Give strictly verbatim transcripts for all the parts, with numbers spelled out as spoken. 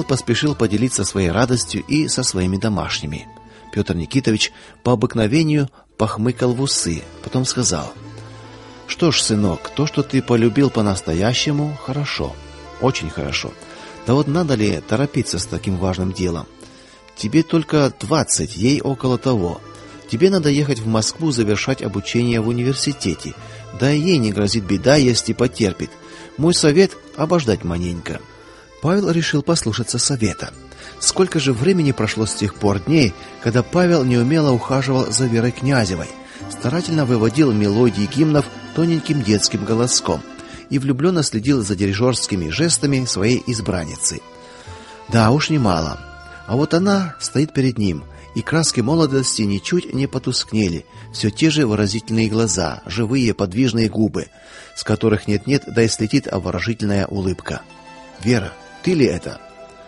поспешил поделиться своей радостью и со своими домашними. Петр Никитович по обыкновению похмыкал в усы, потом сказал: "Что ж, сынок, то, что ты полюбил по-настоящему, хорошо, очень хорошо. Да вот надо ли торопиться с таким важным делом? Тебе только двадцать, ей около того. Тебе надо ехать в Москву завершать обучение в университете. Да и ей не грозит беда, если потерпит. Мой совет — обождать маленько". Павел решил послушаться совета. Сколько же времени прошло с тех пор дней, когда Павел неумело ухаживал за Верой Князевой, старательно выводил мелодии гимнов тоненьким детским голоском и влюбленно следил за дирижерскими жестами своей избранницы. Да уж немало. А вот она стоит перед ним, и краски молодости ничуть не потускнели, все те же выразительные глаза, живые подвижные губы, с которых нет-нет, да и слетит обворожительная улыбка. "Вера, ты ли это?"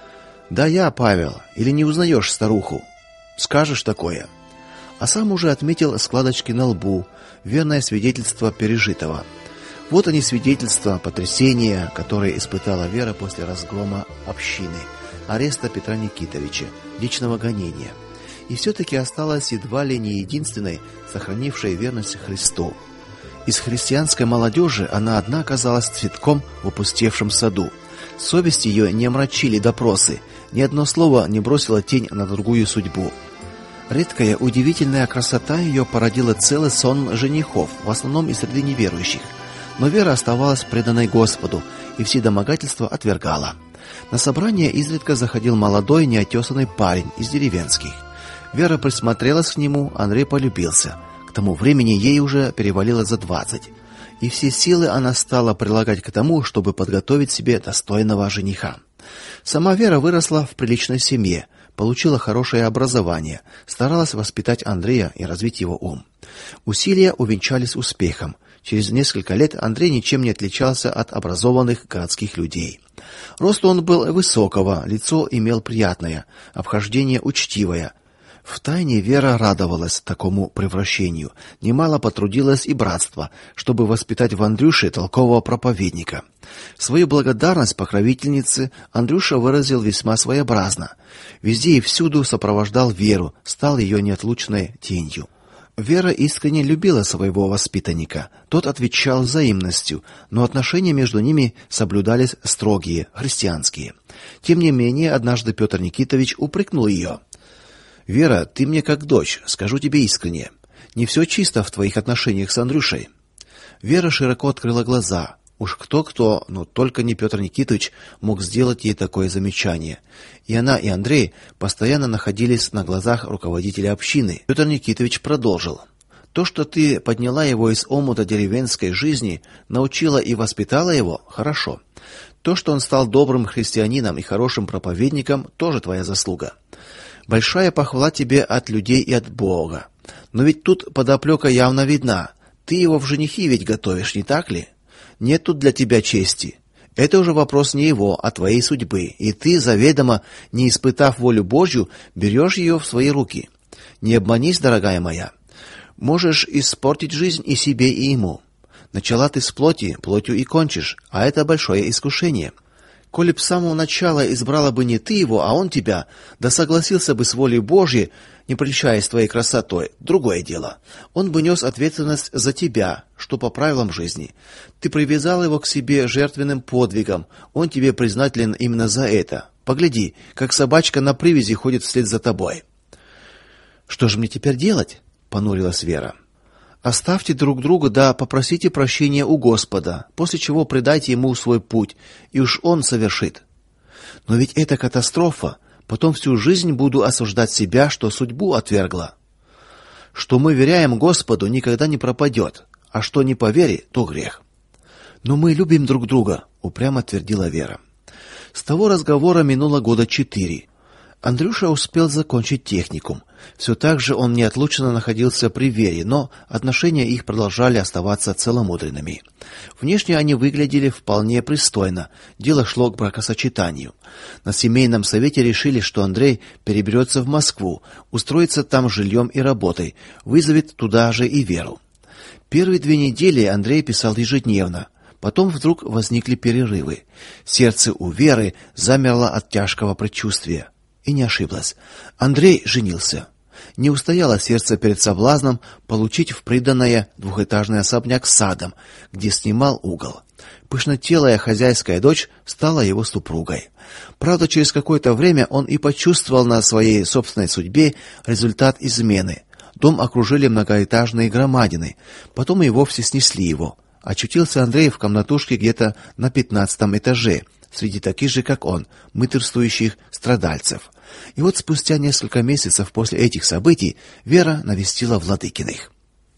"Да я, Павел. Или не узнаешь старуху? Скажешь такое?" А сам уже отметил складочки на лбу, верное свидетельство пережитого. Вот они, свидетельства потрясения, которые испытала Вера после разгрома общины, ареста Петра Никитовича, личного гонения. И все-таки осталась едва ли не единственной, сохранившей верность Христу. Из христианской молодежи она одна оказалась цветком в опустевшем саду. Совесть ее не омрачили допросы, ни одно слово не бросило тень на другую судьбу. Редкая, удивительная красота ее породила целый сон женихов, в основном из среды неверующих. Но Вера оставалась преданной Господу и все домогательства отвергала. На собрание изредка заходил молодой, неотесанный парень из деревенских. Вера присмотрелась к нему, Андрей полюбился. К тому времени ей уже перевалило за двадцать. И все силы она стала прилагать к тому, чтобы подготовить себе достойного жениха. Сама Вера выросла в приличной семье, получила хорошее образование, старалась воспитать Андрея и развить его ум. Усилия увенчались успехом. Через несколько лет Андрей ничем не отличался от образованных городских людей. Рост он был высокого, лицо имел приятное, обхождение учтивое. Втайне Вера радовалась такому превращению. Немало потрудилось и братство, чтобы воспитать в Андрюше толкового проповедника. Свою благодарность покровительнице Андрюша выразил весьма своеобразно. Везде и всюду сопровождал Веру, стал ее неотлучной тенью. Вера искренне любила своего воспитанника. Тот отвечал взаимностью, но отношения между ними соблюдались строгие, христианские. Тем не менее, однажды Петр Никитович упрекнул ее: "Вера, ты мне как дочь, скажу тебе искренне. Не все чисто в твоих отношениях с Андрюшей". Вера широко открыла глаза. Уж кто-кто, но только не Петр Никитович мог сделать ей такое замечание. И она, и Андрей постоянно находились на глазах руководителя общины. Петр Никитович продолжил: "То, что ты подняла его из омута деревенской жизни, научила и воспитала его, хорошо. То, что он стал добрым христианином и хорошим проповедником, тоже твоя заслуга. Большая похвала тебе от людей и от Бога. Но ведь тут подоплека явно видна. Ты его в женихи ведь готовишь, не так ли? Нет тут для тебя чести. Это уже вопрос не его, а твоей судьбы, и ты, заведомо не испытав волю Божью, берешь ее в свои руки. Не обманись, дорогая моя. Можешь испортить жизнь и себе, и ему. Начала ты с плоти, плотью и кончишь, а это большое искушение. Коли б с самого начала избрала бы не ты его, а он тебя, да согласился бы с волей Божьей, не прельщаясь твоей красотой, другое дело. Он бы нес ответственность за тебя, что по правилам жизни. Ты привязала его к себе жертвенным подвигом, он тебе признателен именно за это. Погляди, как собачка на привязи ходит вслед за тобой". "Что же мне теперь делать?" понурилась Вера. "Оставьте друг друга, да попросите прощения у Господа, после чего предайте ему свой путь, и уж он совершит". "Но ведь это катастрофа. Потом всю жизнь буду осуждать себя, что судьбу отвергла. Что мы веряем Господу, никогда не пропадет, а что не по вере, то грех". "Но мы любим друг друга", упрямо твердила Вера. С того разговора минуло года четыре. Андрюша успел закончить техникум. Все так же он неотлучно находился при Вере, но отношения их продолжали оставаться целомудренными. Внешне они выглядели вполне пристойно. Дело шло к бракосочетанию. На семейном совете решили, что Андрей переберется в Москву, устроится там жильем и работой, вызовет туда же и Веру. Первые две недели Андрей писал ежедневно. Потом вдруг возникли перерывы. Сердце у Веры замерло от тяжкого предчувствия. И не ошиблась. Андрей женился. Не устояло сердце перед соблазном получить в приданое двухэтажный особняк с садом, где снимал угол. Пышнотелая хозяйская дочь стала его супругой. Правда, через какое-то время он и почувствовал на своей собственной судьбе результат измены. Дом окружили многоэтажные громадины, потом и вовсе снесли его. Очутился Андрей в комнатушке где-то на пятнадцатом этаже, среди таких же, как он, мытарствующих страдальцев. И вот спустя несколько месяцев после этих событий Вера навестила Владыкиных.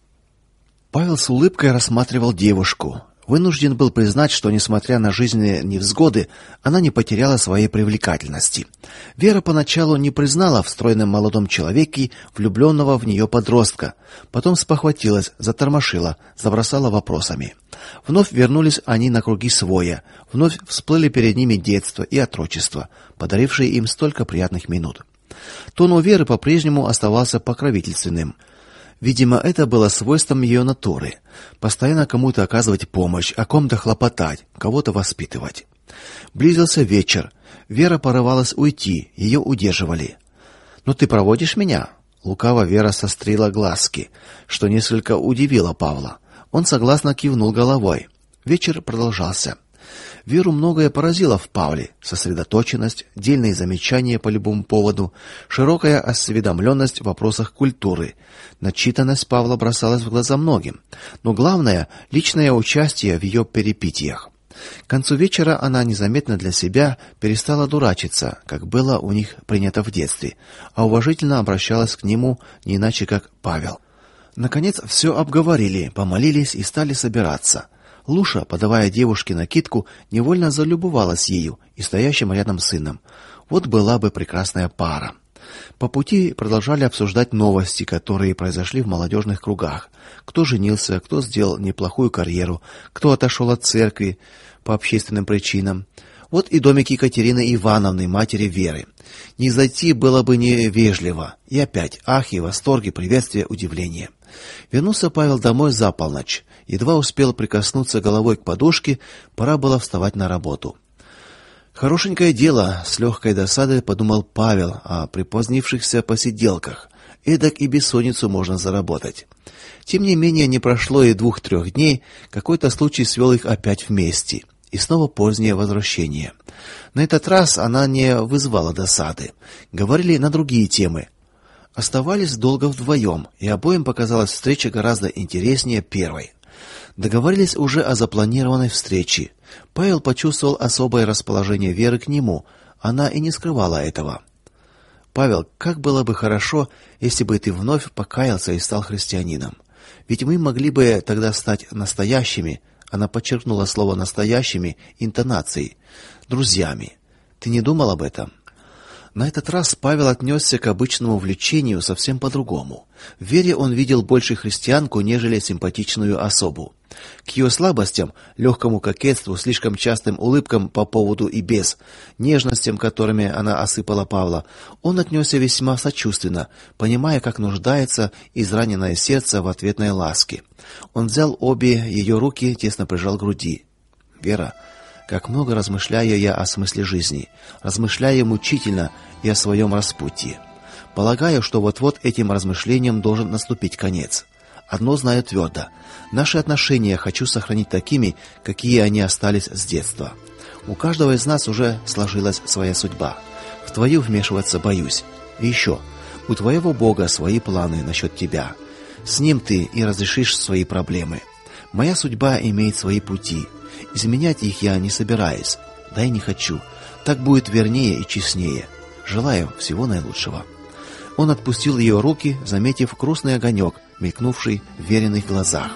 Павел с улыбкой рассматривал девушку. Вынужден был признать, что несмотря на жизненные невзгоды, она не потеряла своей привлекательности. Вера поначалу не признала в стройном молодом человеке влюбленного в нее подростка, потом спохватилась, затормошила, забросала вопросами. Вновь вернулись они на круги своя, вновь всплыли перед ними детство и отрочество, подарившие им столько приятных минут. Тон у Веры по-прежнему оставался покровительственным. Видимо, это было свойством ее натуры постоянно кому-то оказывать помощь, о ком-то хлопотать, кого-то воспитывать. Близился вечер. Вера порывалась уйти, ее удерживали. "Ну ты проводишь меня?" Лукаво Вера сострила глазки, что несколько удивило Павла. Он согласно кивнул головой. Вечер продолжался. Веру многое поразило в Павле: сосредоточенность, дельные замечания по любому поводу, широкая осведомленность в вопросах культуры. Начитанность Павла бросалась в глаза многим, но главное личное участие в ее перипетиях. К концу вечера она незаметно для себя перестала дурачиться, как было у них принято в детстве, а уважительно обращалась к нему не иначе как Павел. Наконец все обговорили, помолились и стали собираться. Луша, подавая девушке накидку, невольно залюбовалась ею и стоящим рядом сыном. Вот была бы прекрасная пара. По пути продолжали обсуждать новости, которые произошли в молодежных кругах. Кто женился, кто сделал неплохую карьеру, кто отошел от церкви по общественным причинам. Вот и домик Екатерины Ивановны, матери Веры. Не зайти было бы невежливо. И опять ахи, восторги, приветствия, удивление. Вернулся Павел домой за полночь. Едва успел прикоснуться головой к подушке, пора было вставать на работу. Хорошенькое дело, с легкой досадой подумал Павел о припозднившихся посиделках. Эдак и бессонницу можно заработать. Тем не менее, не прошло и двух-трех дней, какой-то случай свел их опять вместе. И снова позднее возвращение. На этот раз она не вызвала досады. Говорили на другие темы. Оставались долго вдвоем, и обоим показалась встреча гораздо интереснее первой. Договорились уже о запланированной встрече. Павел почувствовал особое расположение Веры к нему. Она и не скрывала этого. Павел, как было бы хорошо, если бы ты вновь покаялся и стал христианином. Ведь мы могли бы тогда стать настоящими, она подчеркнула слово настоящими интонацией, друзьями. Ты не думал об этом? На этот раз Павел отнесся к обычному влечению совсем по-другому. В Вере он видел больше христианку, нежели симпатичную особу. К ее слабостям, легкому кокетству, слишком частым улыбкам по поводу и без, нежностям, которыми она осыпала Павла, он отнесся весьма сочувственно, понимая, как нуждается израненное сердце в ответной ласке. Он взял обе ее руки, тесно прижал к груди. Вера, как много размышляю я о смысле жизни, размышляю мучительно и о своем распутье. Полагаю, что вот-вот этим размышлениям должен наступить конец. Одно знаю твердо: наши отношения хочу сохранить такими, какие они остались с детства. У каждого из нас уже сложилась своя судьба. В твою вмешиваться боюсь. И еще, у твоего Бога свои планы насчет тебя. С ним ты и разрешишь свои проблемы. Моя судьба имеет свои пути. Изменять их я не собираюсь, да и не хочу. Так будет вернее и честнее. Желаю всего наилучшего. Он отпустил ее руки, заметив грустный огонек, мелькнувший в Вериных глазах.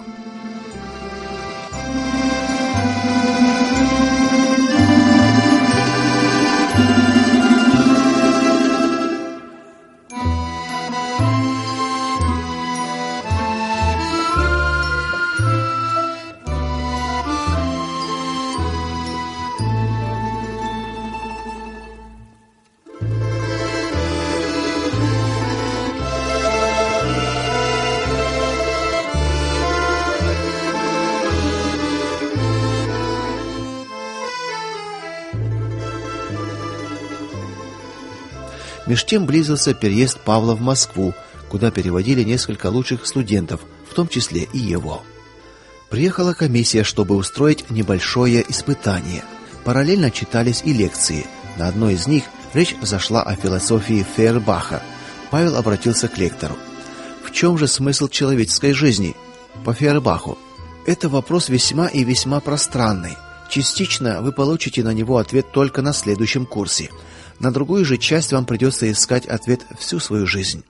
Меж тем близился переезд Павла в Москву, куда переводили несколько лучших студентов, в том числе и его. Приехала комиссия, чтобы устроить небольшое испытание. Параллельно читались и лекции. На одной из них речь зашла о философии Фейербаха. Павел обратился к лектору. В чем же смысл человеческой жизни по Фейербаху? Это вопрос весьма и весьма пространный. Частично вы получите на него ответ только на следующем курсе. На другую же часть вам придется искать ответ всю свою жизнь.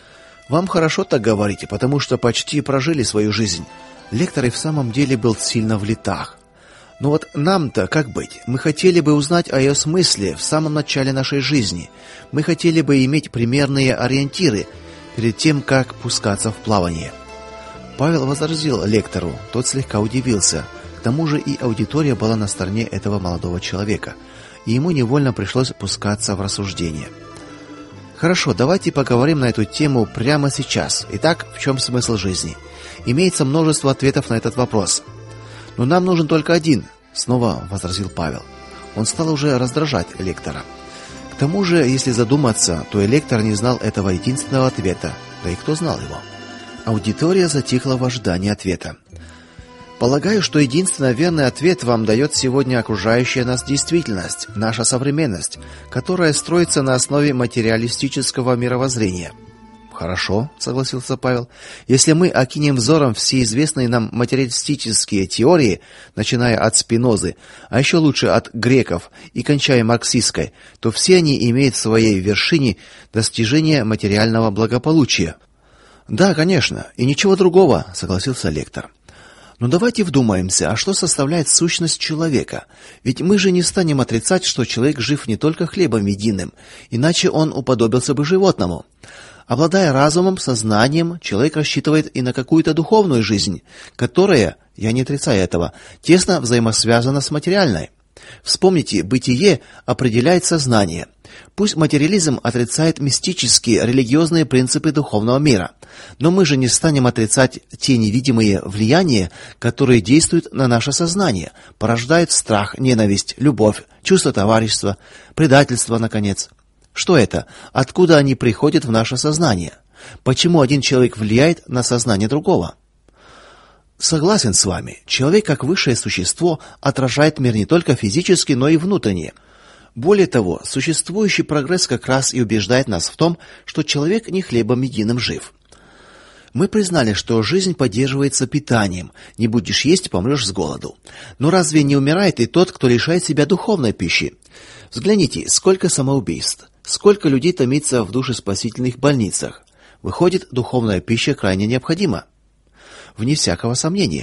Вам хорошо так говорите, потому что почти прожили свою жизнь. Лектор и в самом деле был сильно в летах. Но вот нам-то как быть? Мы хотели бы узнать о ее смысле в самом начале нашей жизни. Мы хотели бы иметь примерные ориентиры перед тем, как пускаться в плавание. Павел возразил лектору. Тот слегка удивился. К тому же и аудитория была на стороне этого молодого человека, и ему невольно пришлось пускаться в рассуждения. Хорошо, давайте поговорим на эту тему прямо сейчас. Итак, в чем смысл жизни? Имеется множество ответов на этот вопрос. Но нам нужен только один, снова возразил Павел. Он стал уже раздражать лектора. К тому же, если задуматься, то и лектор не знал этого единственного ответа. Да и кто знал его? Аудитория затихла в ожидании ответа. Полагаю, что единственно верный ответ вам дает сегодня окружающая нас действительность, наша современность, которая строится на основе материалистического мировоззрения. Хорошо, согласился Павел. Если мы окинем взором все известные нам материалистические теории, начиная от Спинозы, а еще лучше от греков и кончая марксистской, то все они имеют в своей вершине достижение материального благополучия. Да, конечно, и ничего другого, согласился лектор. Но давайте вдумаемся, а что составляет сущность человека? Ведь мы же не станем отрицать, что человек жив не только хлебом единым, иначе он уподобился бы животному. Обладая разумом, сознанием, человек рассчитывает и на какую-то духовную жизнь, которая, я не отрицаю этого, тесно взаимосвязана с материальной. Вспомните, бытие определяет сознание. Пусть материализм отрицает мистические, религиозные принципы духовного мира, но мы же не станем отрицать те невидимые влияния, которые действуют на наше сознание, порождают страх, ненависть, любовь, чувство товарищества, предательство, наконец. Что это? Откуда они приходят в наше сознание? Почему один человек влияет на сознание другого? Согласен с вами. Человек, как высшее существо, отражает мир не только физически, но и внутренне. Более того, существующий прогресс как раз и убеждает нас в том, что человек не хлебом единым жив. Мы признали, что жизнь поддерживается питанием. Не будешь есть, помрешь с голоду. Но разве не умирает и тот, кто лишает себя духовной пищи? Взгляните, сколько самоубийств, сколько людей томится в душеспасительных больницах. Выходит, духовная пища крайне необходима. Вне всякого сомнения.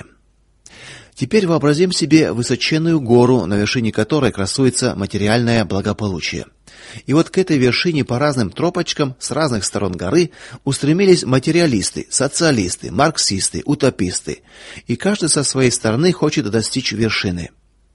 Теперь вообразим себе высоченную гору, на вершине которой красуется материальное благополучие. И вот к этой вершине по разным тропочкам с разных сторон горы устремились материалисты, социалисты, марксисты, утописты, и каждый со своей стороны хочет достичь вершины.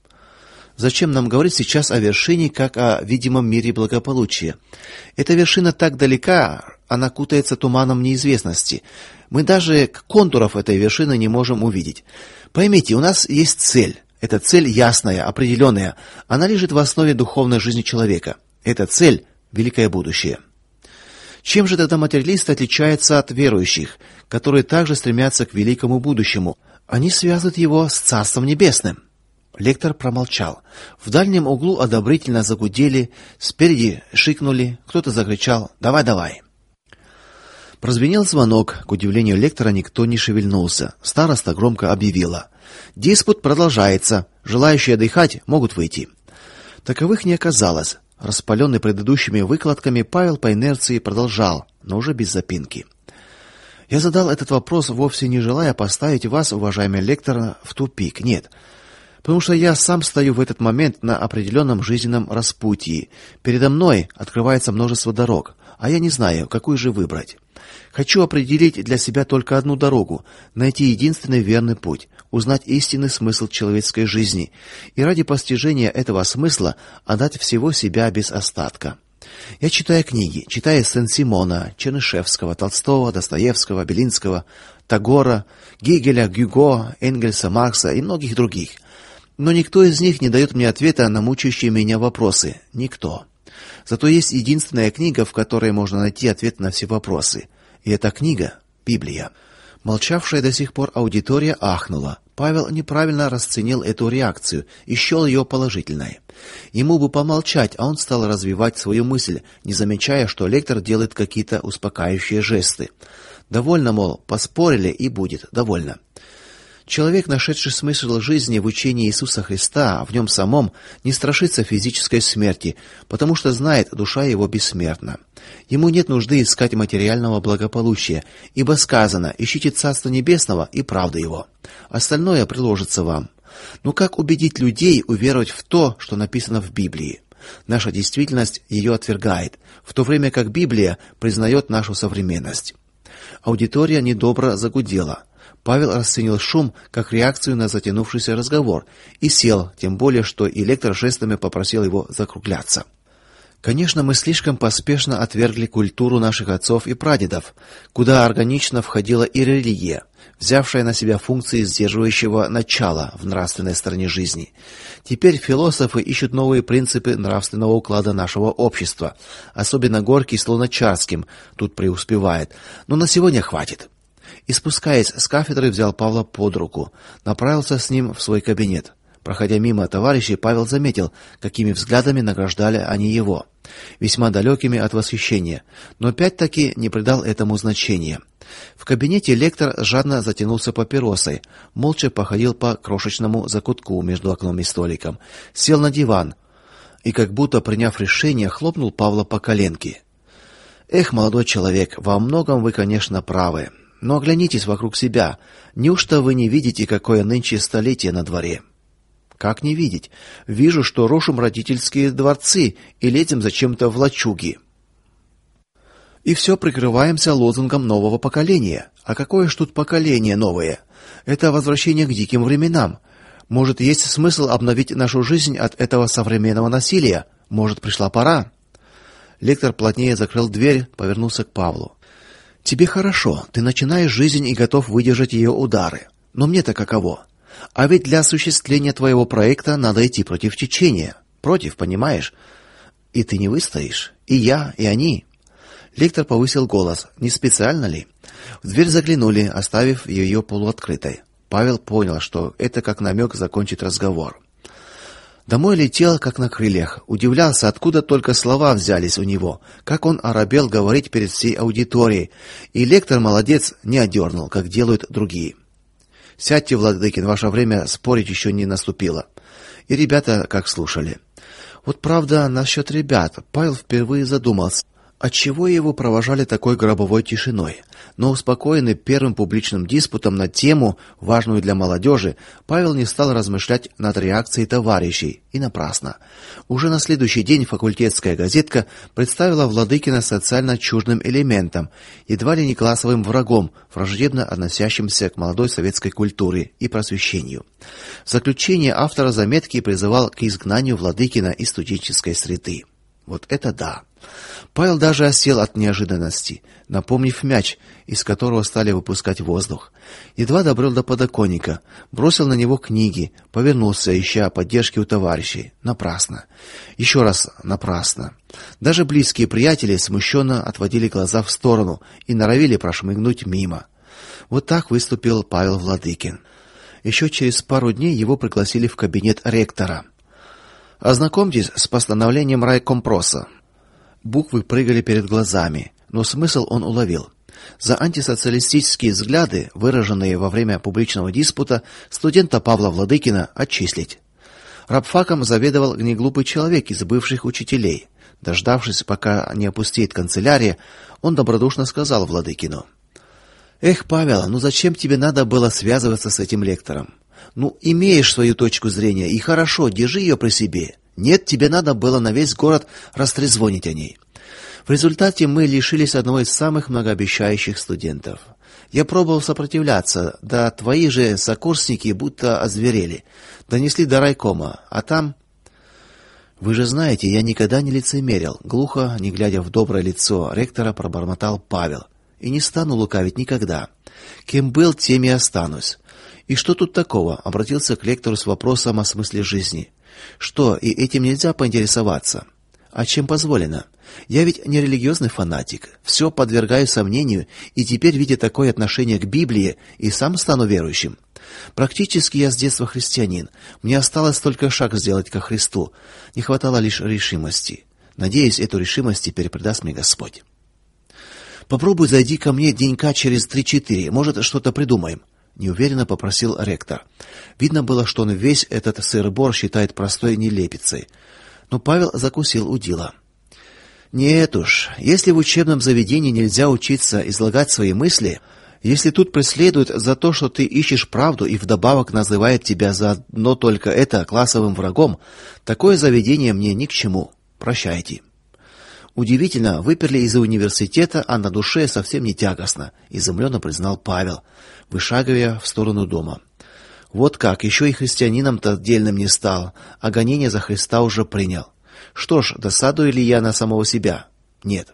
Зачем нам говорить сейчас о вершине, как о видимом мире благополучия? Эта вершина так далека, она кутается туманом неизвестности. Мы даже контуров этой вершины не можем увидеть. Поймите, у нас есть цель. Эта цель ясная, определенная. Она лежит в основе духовной жизни человека. Эта цель великое будущее. Чем же тогда материалисты отличаются от верующих, которые также стремятся к великому будущему? Они связывают его с Царством Небесным. Лектор промолчал. В дальнем углу одобрительно загудели, спереди шикнули, кто-то закричал: "Давай, давай". Прозвенел звонок. К удивлению лектора никто не шевельнулся. Староста громко объявила: "Диспут продолжается. Желающие отдыхать могут выйти". Таковых не оказалось. Распаленный предыдущими выкладками, Павел по инерции продолжал, но уже без запинки. Я задал этот вопрос вовсе не желая поставить вас, уважаемый лектор, в тупик. Нет. Потому что я сам стою в этот момент на определенном жизненном распутье. Передо мной открывается множество дорог, а я не знаю, какую же выбрать. Хочу определить для себя только одну дорогу, найти единственный верный путь, узнать истинный смысл человеческой жизни и ради постижения этого смысла отдать всего себя без остатка. Я читаю книги, читаю Сен-Симона, Чернышевского, Толстого, Достоевского, Белинского, Тагора, Гегеля, Гюго, Энгельса, Маркса и многих других. Но никто из них не дает мне ответа на мучающие меня вопросы. Никто. Зато есть единственная книга, в которой можно найти ответ на все вопросы. И эта книга Библия. Молчавшая до сих пор аудитория ахнула. Павел неправильно расценил эту реакцию и счёл ее положительной. Ему бы помолчать, а он стал развивать свою мысль, не замечая, что лектор делает какие-то успокаивающие жесты. Довольно, мол, поспорили и будет довольно. Человек, нашедший смысл жизни в учении Иисуса Христа, в нем самом не страшится физической смерти, потому что знает, душа его бессмертна. Ему нет нужды искать материального благополучия, ибо сказано: ищите Царство Небесного и правды его. Остальное приложится вам. Но как убедить людей уверовать в то, что написано в Библии? Наша действительность ее отвергает, в то время как Библия признает нашу современность. Аудитория недобро загудела. Павел расценил шум как реакцию на затянувшийся разговор и сел, тем более что и лектор жестами попросил его закругляться. Конечно, мы слишком поспешно отвергли культуру наших отцов и прадедов, куда органично входила и религия, взявшая на себя функции сдерживающего начала в нравственной стороне жизни. Теперь философы ищут новые принципы нравственного уклада нашего общества, особенно Горький с Луначарским тут преуспевает. Но на сегодня хватит. И, спускаясь с кафедры, взял Павла под руку, направился с ним в свой кабинет. Проходя мимо товарищей, Павел заметил, какими взглядами награждали они его, весьма далекими от восхищения, но опять-таки не придал этому значения. В кабинете лектор жадно затянулся папиросой, молча походил по крошечному закутку между окном и столиком, сел на диван и, как будто приняв решение, хлопнул Павла по коленке. Эх, молодой человек, во многом вы, конечно, правы. Но оглянитесь вокруг себя. Неужто вы не видите, какое нынче столетие на дворе? Как не видеть? Вижу, что рушим родительские дворцы и лезем зачем-то в лачуги. И все прикрываемся лозунгом нового поколения. А какое ж тут поколение новое? Это возвращение к диким временам. Может, есть смысл обновить нашу жизнь от этого современного насилия? Может, пришла пора? Лектор плотнее закрыл дверь, повернулся к Павлу. Тебе хорошо, ты начинаешь жизнь и готов выдержать ее удары. Но мне-то каково? А ведь для осуществления твоего проекта надо идти против течения. Против, понимаешь? И ты не выстоишь, и я, и они. Лектор повысил голос. Не специально ли? В дверь заглянули, оставив ее полуоткрытой. Павел понял, что это как намек закончить разговор. Домой летел как на крыльях, удивлялся, откуда только слова взялись у него, как он оробел говорить перед всей аудиторией. И лектор молодец, не одернул, как делают другие. Сядьте, Владыкин, ваше время спорить еще не наступило. И ребята как слушали. Вот правда, насчет ребят Павел впервые задумался, отчего его провожали такой гробовой тишиной. Но успокоенный первым публичным диспутом на тему, важную для молодежи, Павел не стал размышлять над реакцией товарищей, и напрасно. Уже на следующий день факультетская газетка представила Владыкина социально чуждым элементом, едва ли не классовым врагом, враждебно относящимся к молодой советской культуре и просвещению. В заключение автор заметки призывал к изгнанию Владыкина из студенческой среды. Вот это да. Павел даже осел от неожиданности, напомнив мяч, из которого стали выпускать воздух. Едва добрел до подоконника, бросил на него книги, повернулся, ища поддержки у товарищей. Напрасно. Еще раз напрасно. Даже близкие приятели смущенно отводили глаза в сторону и норовили прошмыгнуть мимо. Вот так выступил Павел Владыкин. Еще через пару дней его пригласили в кабинет ректора. Ознакомьтесь с постановлением райкомпроса. Буквы прыгали перед глазами, но смысл он уловил. За антисоциалистические взгляды, выраженные во время публичного диспута, студента Павла Владыкина отчислить. Рабфаком заведовал неглупый человек из бывших учителей. Дождавшись, пока не опустеет канцелярия, он добродушно сказал Владыкину: "Эх, Павел, ну зачем тебе надо было связываться с этим лектором? Ну, имеешь свою точку зрения, и хорошо, держи ее при себе. Нет, тебе надо было на весь город растрезвонить о ней. В результате мы лишились одного из самых многообещающих студентов. Я пробовал сопротивляться, да твои же сокурсники будто озверели. Донесли до райкома, а там... Вы же знаете, я никогда не лицемерил", глухо, не глядя в доброе лицо ректора, пробормотал Павел. "И не стану лукавить никогда. Кем был, тем и останусь. И что тут такого?" Обратился к лектору с вопросом о смысле жизни. "Что, и этим нельзя поинтересоваться?" А чем позволено? Я ведь не религиозный фанатик, все подвергаю сомнению, и теперь, видя такое отношение к Библии, и сам стану верующим. Практически я с детства христианин. Мне осталось только шаг сделать ко Христу. Не хватало лишь решимости. Надеюсь, эту решимость теперь придаст мне Господь. Попробуй зайди ко мне денька через три-четыре, может, что-то придумаем, неуверенно попросил ректор. Видно было, что он весь этот сыр-бор считает простой нелепицей. Но Павел закусил у дела. Нет уж, если в учебном заведении нельзя учиться излагать свои мысли, если тут преследуют за то, что ты ищешь правду и вдобавок называют тебя заодно только это классовым врагом, такое заведение мне ни к чему. Прощайте. Удивительно, выперли из университета, а на душе совсем не тягостно, изумленно признал Павел, вышагивая в сторону дома. Вот как, еще и христианином-то отдельным не стал, а гонение за Христа уже принял. Что ж, досадую ли я на самого себя? Нет.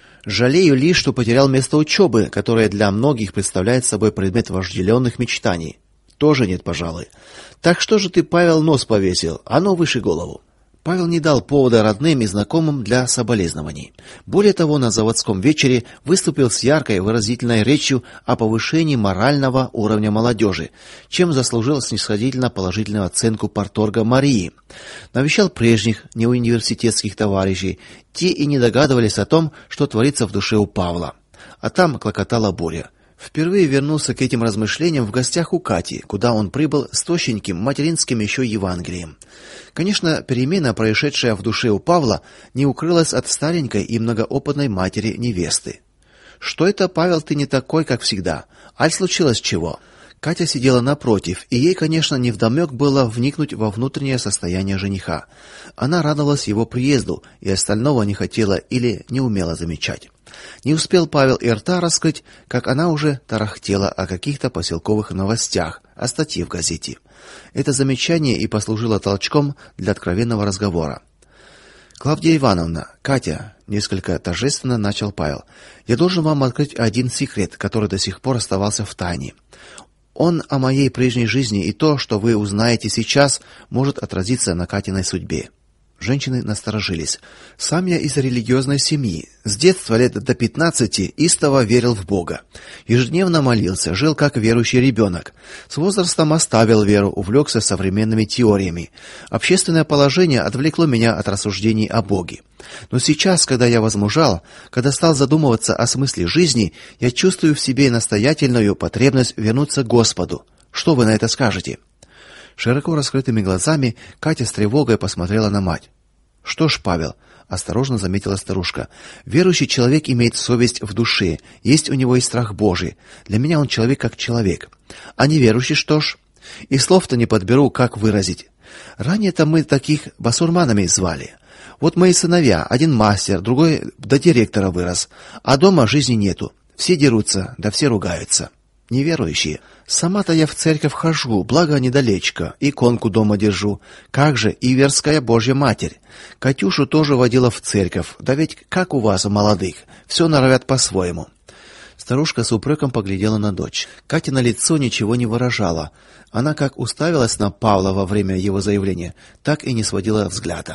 Жалею лишь, что потерял место учебы, которое для многих представляет собой предмет вожделенных мечтаний. Тоже нет, пожалуй. Так что же ты, Павел, нос повесил? А ну, выше голову. Павел не дал повода родным и знакомым для соболезнований. Более того, на заводском вечере выступил с яркой выразительной речью о повышении морального уровня молодежи, чем заслужил снисходительно положительную оценку парторга Марии. Навещал прежних неуниверситетских товарищей, те и не догадывались о том, что творится в душе у Павла. А там клокотала буря. Впервые вернулся к этим размышлениям в гостях у Кати, куда он прибыл с тощеньким материнским еще Евангелием. Конечно, перемена, происшедшая в душе у Павла, не укрылась от старенькой и многоопытной матери невесты. Что это, Павел, ты не такой, как всегда? Аль случилось чего? Катя сидела напротив, и ей, конечно, невдомек было вникнуть во внутреннее состояние жениха. Она радовалась его приезду и остального не хотела или не умела замечать. Не успел Павел и рта раскрыть, как она уже тарахтела о каких-то поселковых новостях, о статье в газете. Это замечание и послужило толчком для откровенного разговора. Клавдия Ивановна, Катя, несколько торжественно начал Павел. Я должен вам открыть один секрет, который до сих пор оставался в тайне. Он о моей прежней жизни, и то, что вы узнаете сейчас, может отразиться на Катиной судьбе. Женщины насторожились. Сам я из религиозной семьи. С детства лет до пятнадцати истово верил в Бога. Ежедневно молился, жил как верующий ребенок. С возрастом оставил веру, увлекся современными теориями. Общественное положение отвлекло меня от рассуждений о Боге. Но сейчас, когда я возмужал, когда стал задумываться о смысле жизни, я чувствую в себе настоятельную потребность вернуться к Господу. Что вы на это скажете? Широко раскрытыми глазами Катя с тревогой посмотрела на мать. Что ж, Павел, осторожно заметила старушка. Верующий человек имеет совесть в душе, есть у него и страх Божий. Для меня он человек как человек. А неверующий что ж? И слов-то не подберу, как выразить. Ранее-то мы таких басурманами звали. Вот мои сыновья, один мастер, другой до директора вырос, а дома жизни нету. Все дерутся, да все ругаются. Неверующие. Сама-то я в церковь хожу, благо недалечко, иконку дома держу. Как же Иверская Божья Матерь. Катюшу тоже водила в церковь. Да ведь как у вас, молодых, все норовят по-своему. Старушка с упреком поглядела на дочь. Катя на лицо ничего не выражала. Она как уставилась на Павла во время его заявления, так и не сводила взгляда.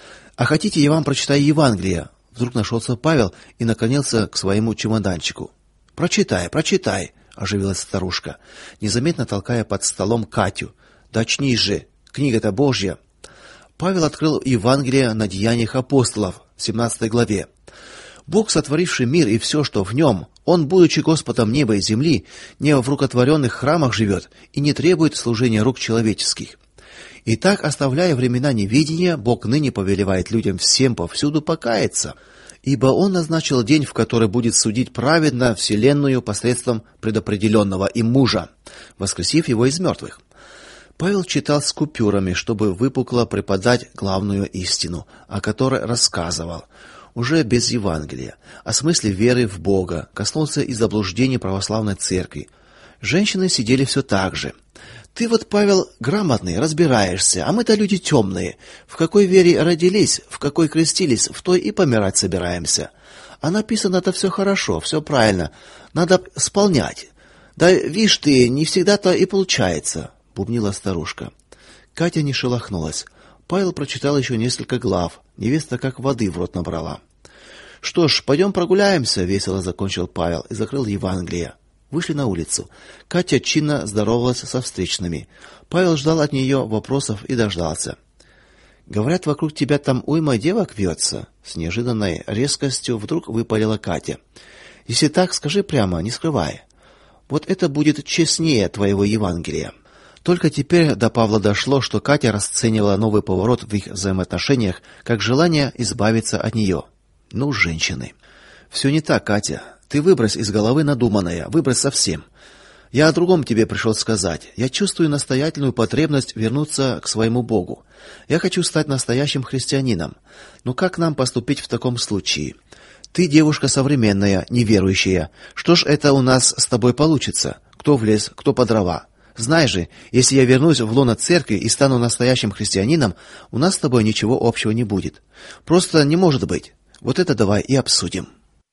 А хотите, я вам прочитаю Евангелие? Вдруг нашелся Павел и наклонился к своему чемоданчику. Прочитай, прочитай. Оживилась старушка, незаметно толкая под столом Катю. Да очнись же, книга-то Божья. Павел открыл Евангелие на Деяниях апостолов, в семнадцатой главе. Бог, сотворивший мир и все, что в нем, он, будучи Господом неба и земли, не в рукотворенных храмах живет и не требует служения рук человеческих. Итак, оставляя времена неведения, Бог ныне повелевает людям всем повсюду покаяться. Ибо он назначил день, в который будет судить праведно вселенную посредством предопределенного им мужа, воскресив его из мертвых. Павел читал с купюрами, чтобы выпукло преподать главную истину, о которой рассказывал, уже без Евангелия, о смысле веры в Бога, коснулся и заблуждений православной церкви. Женщины сидели все так же. Ты вот, Павел, грамотный, разбираешься, а мы-то люди темные. В какой вере родились, в какой крестились, в той и помирать собираемся. А написано-то все хорошо, все правильно. Надо исполнять. Да видишь ты, не всегда-то и получается, бубнила старушка. Катя не шелохнулась. Павел прочитал еще несколько глав. Невеста как воды в рот набрала. Что ж, пойдем прогуляемся, весело закончил Павел и закрыл Евангелие. Вышли на улицу. Катя чинно здоровалась со встречными. Павел ждал от нее вопросов и дождался. Говорят, вокруг тебя там уйма девок вьется. С неожиданной резкостью вдруг выпалила Катя. Если так, скажи прямо, не скрывай. Вот это будет честнее твоего Евангелия. Только теперь до Павла дошло, что Катя расценивала новый поворот в их взаимоотношениях как желание избавиться от нее. Ну, женщины. Все не так, Катя. Ты выбрось из головы надуманное, выбрось совсем. Я о другом тебе пришел сказать. Я чувствую настоятельную потребность вернуться к своему Богу. Я хочу стать настоящим христианином. Но как нам поступить в таком случае? Ты девушка современная, неверующая. Что ж это у нас с тобой получится? Кто в лес, кто по дрова? Знай же, если я вернусь в лоно церкви и стану настоящим христианином, у нас с тобой ничего общего не будет. Просто не может быть. Вот это давай и обсудим.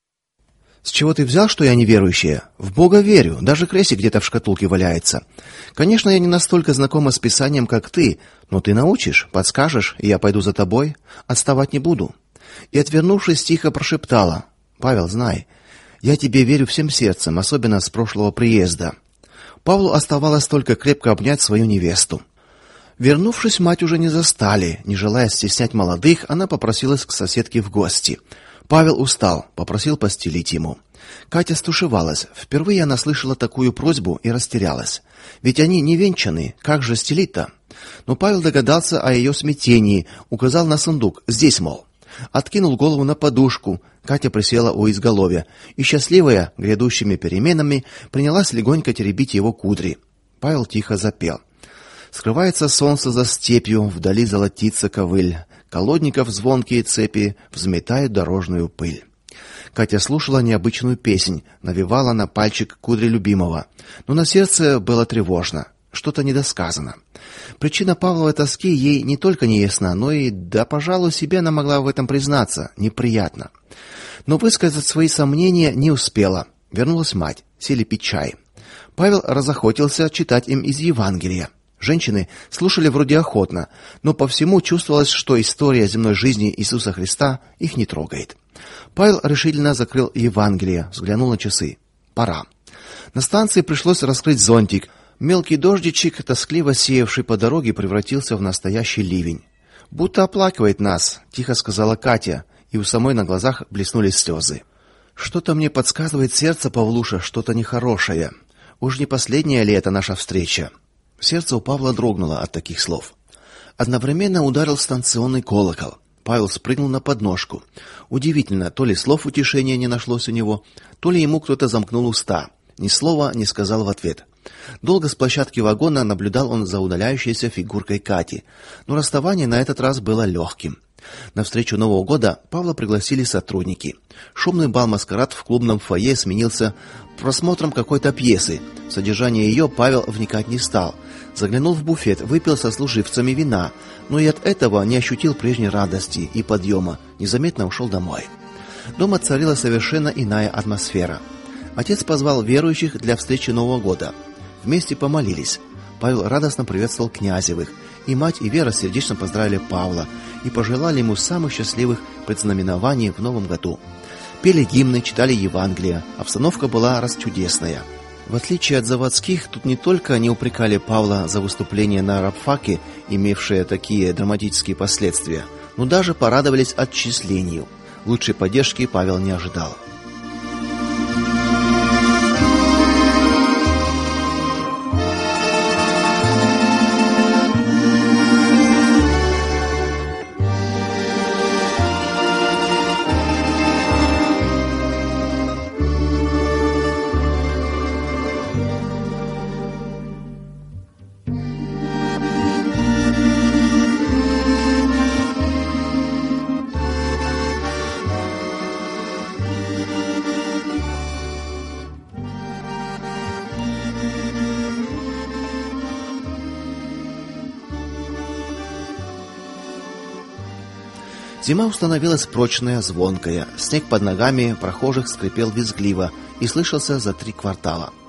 С чего ты взял, что я неверующая? В Бога верю, даже крестик где-то в шкатулке валяется. Конечно, я не настолько знакома с Писанием, как ты, но ты научишь, подскажешь, и я пойду за тобой, отставать не буду. И, отвернувшись, тихо прошептала: Павел, знай, я тебе верю всем сердцем, особенно с прошлого приезда. Павлу оставалось только крепко обнять свою невесту. Вернувшись, мать уже не застали. Не желая стеснять молодых, она попросилась к соседке в гости. Павел устал, попросил постелить ему. Катя стушевалась. Впервые она слышала такую просьбу и растерялась. Ведь они не венчаны, как же стелить-то? Но Павел догадался о ее смятении, указал на сундук. Здесь, мол. Откинул голову на подушку. Катя присела у изголовья и, счастливая грядущими переменами, принялась легонько теребить его кудри. Павел тихо запел. Скрывается солнце за степью, вдали золотится ковыль. Колодников звонкие цепи взметают дорожную пыль. Катя слушала необычную песнь, навевала на пальчик кудри любимого, но на сердце было тревожно, что-то недосказано. Причина Павловой тоски ей не только не ясна, но и, да, пожалуй, себе она могла в этом признаться, неприятно. Но высказать свои сомнения не успела. Вернулась мать, сели пить чай. Павел разохотился читать им из Евангелия. Женщины слушали вроде охотно, но по всему чувствовалось, что история земной жизни Иисуса Христа их не трогает. Павел решительно закрыл Евангелие, взглянул на часы. Пора. На станции пришлось раскрыть зонтик. Мелкий дождичек, тоскливо сеявший по дороге, превратился в настоящий ливень. Будто оплакивает нас, тихо сказала Катя, и у самой на глазах блеснули слезы. Что-то мне подсказывает сердце, Павлуша, что-то нехорошее. Уж не последняя ли это наша встреча? Сердце у Павла дрогнуло от таких слов. Одновременно ударил станционный колокол. Павел спрыгнул на подножку. Удивительно, то ли слов утешения не нашлось у него, то ли ему кто-то замкнул уста. Ни слова не сказал в ответ. Долго с площадки вагона наблюдал он за удаляющейся фигуркой Кати, но расставание на этот раз было легким. На встречу Нового года Павла пригласили сотрудники. Шумный бал-маскарад в клубном фойе сменился просмотром какой-то пьесы. В содержание ее Павел вникать не стал. Заглянул в буфет, выпил со служивцами вина, но и от этого не ощутил прежней радости и подъема, незаметно ушел домой. Дома царила совершенно иная атмосфера. Отец позвал верующих для встречи Нового года. Вместе помолились. Павел радостно приветствовал Князевых, и мать и Вера сердечно поздравили Павла и пожелали ему самых счастливых предзнаменований в новом году. Пели гимны, читали Евангелие. Обстановка была расчудесная. В отличие от заводских, тут не только не упрекали Павла за выступление на рабфаке, имевшее такие драматические последствия, но даже порадовались отчислению. Лучшей поддержки Павел не ожидал. Зима установилась прочная, звонкая. Снег под ногами прохожих скрипел визгливо и слышался за три квартала.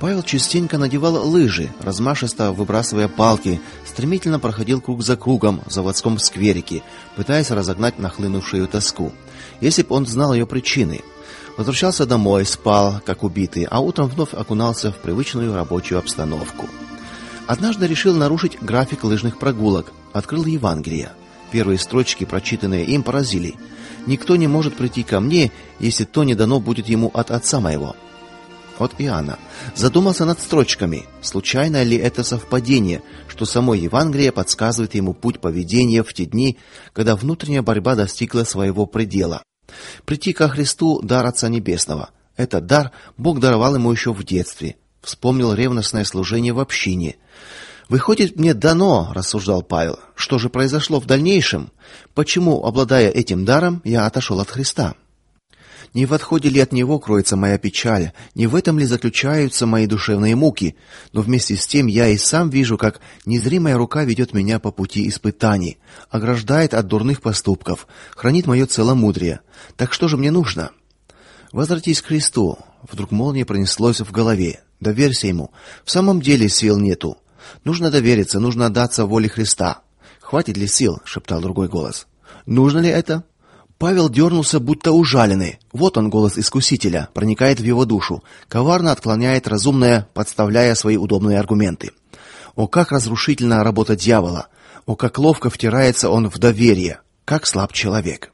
Павел частенько надевал лыжи, размашисто выбрасывая палки, стремительно проходил круг за кругом в заводском скверике, пытаясь разогнать нахлынувшую тоску. Если бы он знал ее причины. Возвращался домой, спал, как убитый, а утром вновь окунался в привычную рабочую обстановку. Однажды решил нарушить график лыжных прогулок, открыл Евангелие. Первые строчки, прочитанные им, поразили. «Никто не может прийти ко мне, если то не дано будет ему от Отца моего». От Иоанна. Задумался над строчками. Случайно ли это совпадение, что само Евангелие подсказывает ему путь поведения в те дни, когда внутренняя борьба достигла своего предела? Прийти ко Христу — дар Отца Небесного. Этот дар Бог даровал ему еще в детстве. Вспомнил ревностное служение в общине. «Выходит, мне дано, — рассуждал Павел, — что же произошло в дальнейшем? Почему, обладая этим даром, я отошел от Христа? Не в отходе ли от Него кроется моя печаль, не в этом ли заключаются мои душевные муки? Но вместе с тем я и сам вижу, как незримая рука ведет меня по пути испытаний, ограждает от дурных поступков, хранит мое целомудрие. Так что же мне нужно? Возвратись к Христу». Вдруг молния пронеслась в голове. Доверься Ему. В самом деле сил нету. Нужно довериться, нужно отдаться воле Христа. «Хватит ли сил?» — шептал другой голос. «Нужно ли это?» Павел дернулся, будто ужаленный. Вот он, голос искусителя, проникает в его душу, коварно отклоняет разумное, подставляя свои удобные аргументы. О, как разрушительна работа дьявола! О, как ловко втирается он в доверие! Как слаб человек!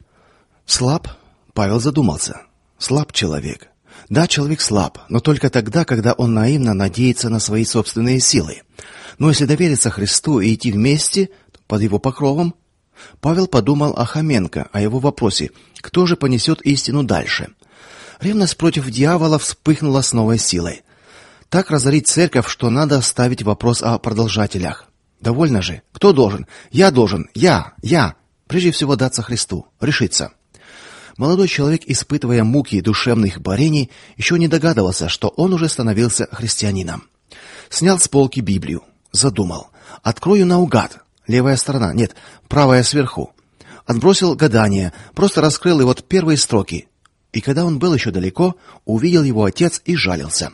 Слаб? Павел задумался. Слаб человек. Да, человек слаб, но только тогда, когда он наивно надеется на свои собственные силы. Но если довериться Христу и идти вместе под Его покровом, Павел подумал о Хоменко, о его вопросе: кто же понесет истину дальше? Ревность против дьявола вспыхнула с новой силой. Так разорить церковь, что надо ставить вопрос о продолжателях. Довольно же. Кто должен? Я должен. Я. Я. Прежде всего даться Христу. Решиться. Молодой человек, испытывая муки душевных борений, еще не догадывался, что он уже становился христианином. Снял с полки Библию. Задумал. Открою наугад. Левая сторона, нет, правая сверху. Отбросил гадание, просто раскрыл и вот первые строки. И когда он был еще далеко, увидел его отец и жалился.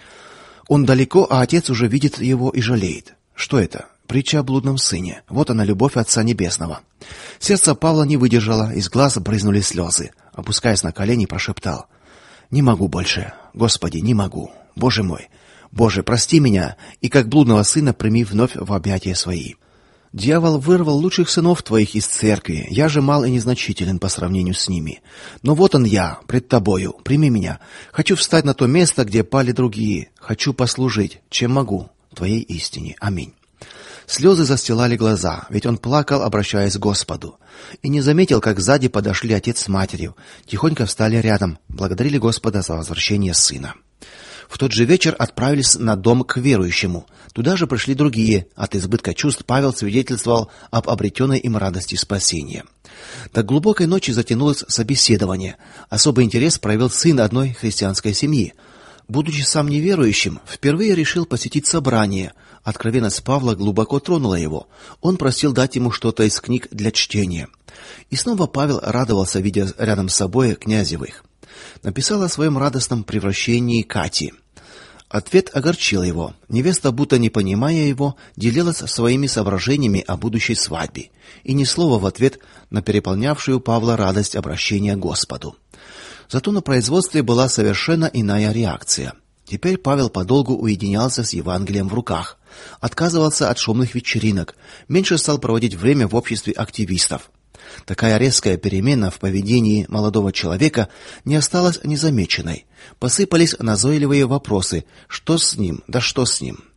Он далеко, а отец уже видит его и жалеет. Что это? Притча о блудном сыне. Вот она, любовь Отца Небесного. Сердце Павла не выдержало, из глаз брызнули слезы. Опускаясь на колени, прошептал: «Не могу больше, Господи, не могу. Боже мой, Боже, прости меня, и как блудного сына прими вновь в объятия свои». Дьявол вырвал лучших сынов твоих из церкви, я же мал и незначителен по сравнению с ними. Но вот он я, пред тобою, прими меня. Хочу встать на то место, где пали другие. Хочу послужить, чем могу, твоей истине. Аминь. Слезы застилали глаза, ведь он плакал, обращаясь к Господу. И не заметил, как сзади подошли отец с матерью, тихонько встали рядом, благодарили Господа за возвращение сына. В тот же вечер отправились на дом к верующему. Туда же пришли другие. От избытка чувств Павел свидетельствовал об обретенной им радости спасения. До глубокой ночи затянулось собеседование. Особый интерес проявил сын одной христианской семьи. Будучи сам неверующим, впервые решил посетить собрание. Откровенность Павла глубоко тронула его. Он просил дать ему что-то из книг для чтения. И снова Павел радовался, видя рядом с собой Князевых. Написал о своем радостном превращении Кати. Ответ огорчил его. Невеста, будто не понимая его, делилась своими соображениями о будущей свадьбе, и ни слова в ответ на переполнявшую Павла радость обращения к Господу. Зато на производстве была совершенно иная реакция. Теперь Павел подолгу уединялся с Евангелием в руках, отказывался от шумных вечеринок, меньше стал проводить время в обществе активистов. Такая резкая перемена в поведении молодого человека не осталась незамеченной. Посыпались назойливые вопросы: что с ним, да что с ним?